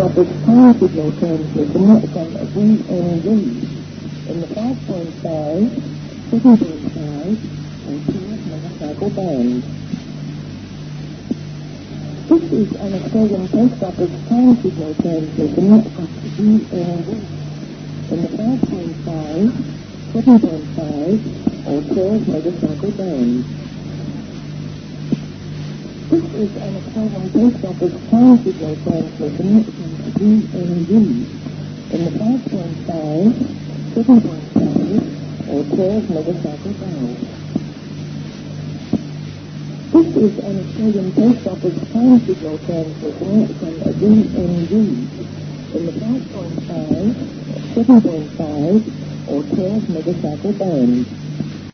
Office time signal transmission from a DND in the 5.5, 7.5, and 2 megacycle band. This is an Australian Post Office time signal transmission from a DND in the 5.5, 7.5, or 12 megacycle band. This is an Australian Post Office time signal transmission from a DND in the 5.5, 7.5, or 12 megacycle band. This is an Australian Post Office time signal transmission from a DND in the 5.5, 7.5, or 12 megacycle band.